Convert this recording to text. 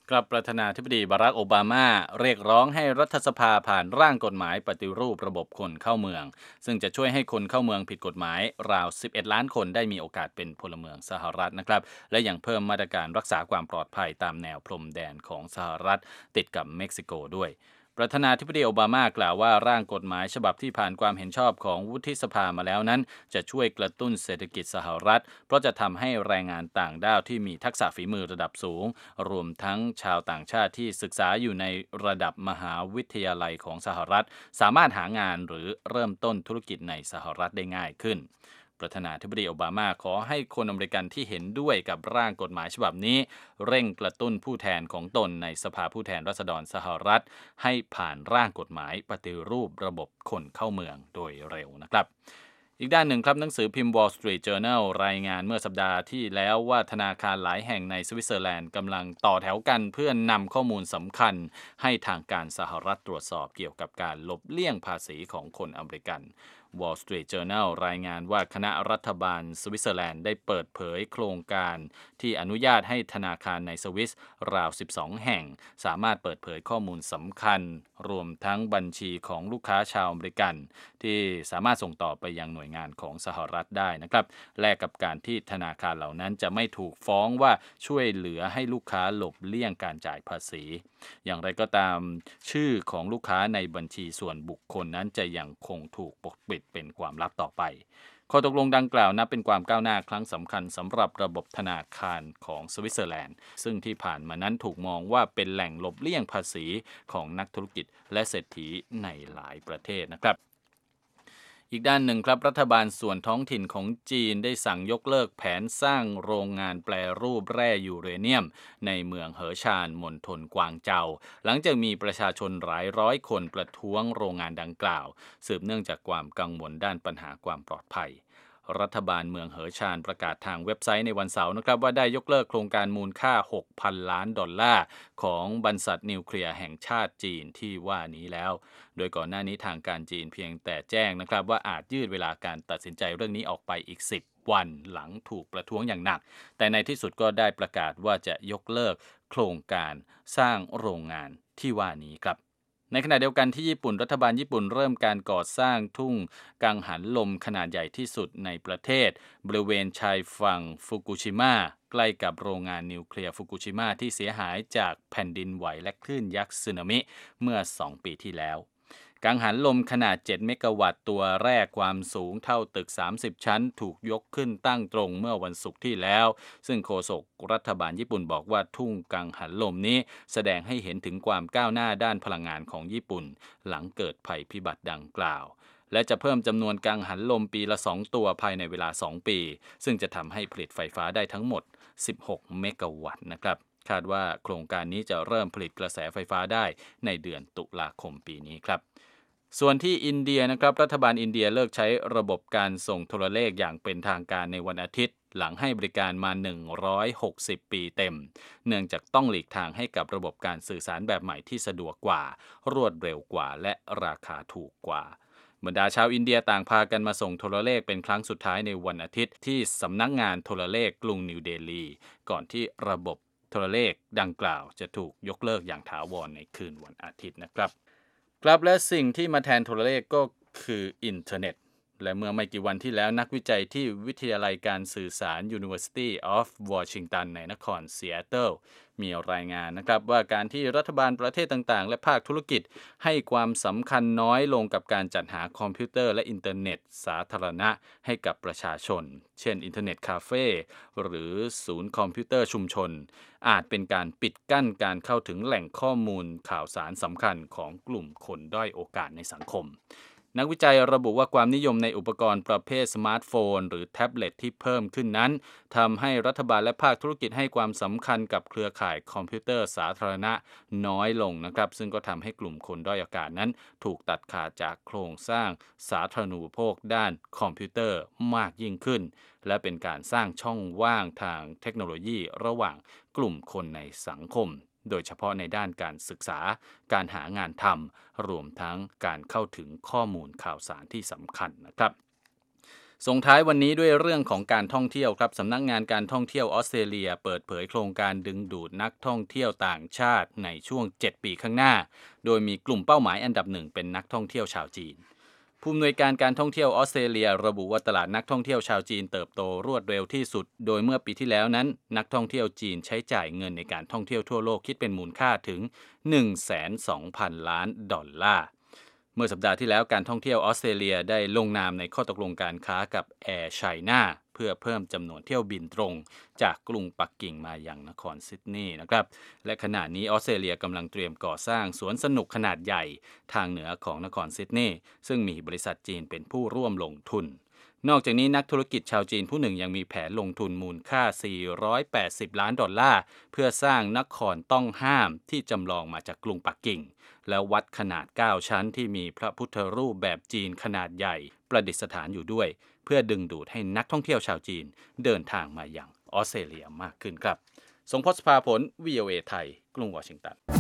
กับประธานาธิบดีบารักโอบามาเรียกร้องให้รัฐสภาผ่านร่างกฎหมายปฏิรูประบบคนเข้าเมืองซึ่งจะช่วยให้คนเข้าเมืองผิดกฎหมายราว11ล้านคนได้มีโอกาสเป็นพลเมืองสหรัฐนะครับและยังเพิ่มมาตรการรักษาความปลอดภัยตามแนวพรมแดนของสหรัฐติดกับเม็กซิโกด้วยประธานาธิบดีโอบามากล่าวว่าร่างกฎหมายฉบับที่ผ่านความเห็นชอบของวุฒิสภามาแล้วนั้นจะช่วยกระตุ้นเศรษฐกิจสหรัฐเพราะจะทำให้แรงงานต่างด้าวที่มีทักษะฝีมือระดับสูงรวมทั้งชาวต่างชาติที่ศึกษาอยู่ในระดับมหาวิทยาลัยของสหรัฐสามารถหางานหรือเริ่มต้นธุรกิจในสหรัฐได้ง่ายขึ้นประธานาธิบดีโอบามาขอให้คนอเมริกันที่เห็นด้วยกับร่างกฎหมายฉบับนี้เร่งกระตุ้นผู้แทนของตนในสภาผู้แทนราษฎรสหรัฐให้ผ่านร่างกฎหมายปฏิรูประบบคนเข้าเมืองโดยเร็วนะครับอีกด้านหนึ่งครับหนังสือพิมพ์ Wall Street Journal รายงานเมื่อสัปดาห์ที่แล้วว่าธนาคารหลายแห่งในสวิตเซอร์แลนด์กำลังต่อแถวกันเพื่อนำข้อมูลสำคัญให้ทางการสหรัฐตรวจสอบเกี่ยวกับการลบเลี่ยงภาษีของคนอเมริกัน Wall Street Journal รายงานว่าคณะรัฐบาลสวิตเซอร์แลนด์ได้เปิดเผยโครงการที่อนุญาตให้ธนาคารในสวิสราว12แห่งสามารถเปิดเผยข้อมูลสำคัญรวมทั้งบัญชีของลูกค้าชาวอเมริกันที่สามารถส่งต่อไปยังหน่วยงานของสหรัฐได้นะครับแลกกับการที่ธนาคารเหล่านั้นจะไม่ถูกฟ้องว่าช่วยเหลือให้ลูกค้าหลบเลี่ยงการจ่ายภาษีอย่างไรก็ตามชื่อของลูกค้าในบัญชีส่วนบุคคลนั้นจะยังคงถูกปกปิดเป็นความลับต่อไปข้อตกลงดังกล่าวนับเป็นความก้าวหน้าครั้งสำคัญสำหรับระบบธนาคารของสวิตเซอร์แลนด์ซึ่งที่ผ่านมานั้นถูกมองว่าเป็นแหล่งหลบเลี่ยงภาษีของนักธุรกิจและเศรษฐีในหลายประเทศนะครับ อีกด้านหนึ่งครับรัฐบาลส่วนท้องถิ่นของจีนได้สั่งยกเลิกแผนสร้างโรงงานแปรรูปแร่ยูเรเนียมในเมืองเหอชานมณฑลกวางเจาหลังจากมีประชาชนหลายร้อยคนประท้วงโรงงานดังกล่าวสืบเนื่องจากความกังวลด้านปัญหาความปลอดภัยรัฐบาลเมืองเหอชานประกาศทางเว็บไซต์ในวันเสาร์นะครับว่าได้ยกเลิกโครงการมูลค่า 6,000 ล้านดอลลาร์ของบรรษัทนิวเคลียร์แห่งชาติจีนที่ว่านี้แล้ว โดยก่อนหน้านี้ทางการจีนเพียงแต่แจ้งนะครับว่าอาจยืดเวลาการตัดสินใจเรื่องนี้ออกไปอีก10วันหลังถูกประท้วงอย่างหนักแต่ในที่สุดก็ได้ประกาศว่าจะยกเลิกโครงการสร้างโรงงานที่ว่านี้ครับในขณะเดียวกันที่ญี่ปุ่นรัฐบาลญี่ปุ่นเริ่มการก่อสร้างทุ่งกังหันลมขนาดใหญ่ที่สุดในประเทศบริเวณชายฝั่งฟุกุชิมะใกล้กับโรงงานนิวเคลียร์ฟุกุชิมะที่เสียหายจากแผ่นดินไหวและคลื่นยักษ์สึนามิเมื่อ2ปีที่แล้ว กังหันลมขนาด7เมกะวัตต์ตัวแรกความสูงเท่าตึก30ชั้นถูกยกขึ้นตั้งตรงเมื่อวันศุกร์ที่แล้วซึ่งโฆษกรัฐบาลญี่ปุ่นบอกว่าทุ่งกังหันลมนี้แสดงให้เห็นถึงความก้าวหน้าด้านพลังงานของญี่ปุ่นหลังเกิดภัยพิบัติดังกล่าวและจะเพิ่มจำนวนกังหันลมปีละ2ตัวภายในเวลา2ปีซึ่งจะทำให้ผลิตไฟฟ้าได้ทั้งหมด16เมกะวัตต์นะครับคาดว่าโครงการนี้จะเริ่มผลิตกระแสไฟฟ้าได้ในเดือนตุลาคมปีนี้ครับ ส่วนที่อินเดียนะครับรัฐบาลอินเดียเลิกใช้ระบบการส่งโทรเลขอย่างเป็นทางการในวันอาทิตย์หลังให้บริการมา160ปีเต็มเนื่องจากต้องหลีกทางให้กับระบบการสื่อสารแบบใหม่ที่สะดวกกว่ารวดเร็วกว่าและราคาถูกกว่าบรรดาชาวอินเดียต่างพากันมาส่งโทรเลขเป็นครั้งสุดท้ายในวันอาทิตย์ที่สำนักงานโทรเลขกรุงนิวเดลีก่อนที่ระบบโทรเลขดังกล่าวจะถูกยกเลิกอย่างถาวรในคืนวันอาทิตย์นะครับ ครับและสิ่งที่มาแทนโทรเลขก็คืออินเทอร์เน็ตและเมื่อไม่กี่วันที่แล้วนักวิจัยที่วิทยาลัยการสื่อสาร University of Washington ในนครซีแอตเทิลมีรายงานนะครับว่าการที่รัฐบาลประเทศต่างๆและภาคธุรกิจให้ความสำคัญน้อยลงกับการจัดหาคอมพิวเตอร์และอินเทอร์เน็ตสาธารณะให้กับประชาชนเช่นอินเทอร์เน็ตคาเฟ่หรือศูนย์คอมพิวเตอร์ชุมชนอาจเป็นการปิดกั้นการเข้าถึงแหล่งข้อมูลข่าวสารสำคัญของกลุ่มคนด้อยโอกาสในสังคม นักวิจัยระบุว่าความนิยมในอุปกรณ์ประเภทสมาร์ทโฟนหรือแท็บเล็ตที่เพิ่มขึ้นนั้นทำให้รัฐบาลและภาคธุรกิจให้ความสำคัญกับเครือข่ายคอมพิวเตอร์สาธารณะน้อยลงนะครับซึ่งก็ทำให้กลุ่มคนด้อยโอกาสนั้นถูกตัดขาดจากโครงสร้างสาธารณูปโภคด้านคอมพิวเตอร์มากยิ่งขึ้นและเป็นการสร้างช่องว่างทางเทคโนโลยีระหว่างกลุ่มคนในสังคมโดยเฉพาะในด้านการศึกษาการหางานทำรวมทั้งการเข้าถึงข้อมูลข่าวสารที่สำคัญนะครับส่งท้ายวันนี้ด้วยเรื่องของการท่องเที่ยวครับสำนักงานการท่องเที่ยวออสเตรเลียเปิดเผยโครงการดึงดูดนักท่องเที่ยวต่างชาติในช่วง 7 ปีข้างหน้า โดยมีกลุ่มเป้าหมายอันดับหนึ่งเป็นนักท่องเที่ยวชาวจีนผู้อำนวยการการท่องเที่ยวออสเตรเลียระบุว่าตลาดนักท่องเที่ยวชาวจีนเติบโตรวดเร็วที่สุด โดยเมื่อปีที่แล้วนั้นนักท่องเที่ยวจีนใช้จ่ายเงินในการท่องเที่ยวทั่วโลกคิดเป็นมูลค่าถึง 120,000 ล้านดอลลาร์ เมื่อสัปดาห์ที่แล้วการท่องเที่ยวออสเตรเลียได้ลงนามในข้อตกลงการค้ากับ Air China เพื่อเพิ่มจำนวนเที่ยวบินตรงจากกรุงปักกิ่งมายังนครซิดนีย์นะครับและขณะนี้ออสเตรเลียกำลังเตรียมก่อสร้างสวนสนุกขนาดใหญ่ทางเหนือของนครซิดนีย์ซึ่งมีบริษัทจีนเป็นผู้ร่วมลงทุนนอกจากนี้นักธุรกิจชาวจีนผู้หนึ่งยังมีแผนลงทุนมูลค่า480ล้านดอลลาร์เพื่อสร้างนครต้องห้ามที่จำลองมาจากกรุงปักกิ่งและวัดขนาด9ชั้นที่มีพระพุทธรูปแบบจีนขนาดใหญ่ประดิษฐานอยู่ด้วยเพื่อดึงดูดให้นักท่องเที่ยวชาวจีนเดินทางมาอย่างออสเตรเลียมากขึ้นครับสงพศภาผล VOA ไทยกรุงวอชิงตัน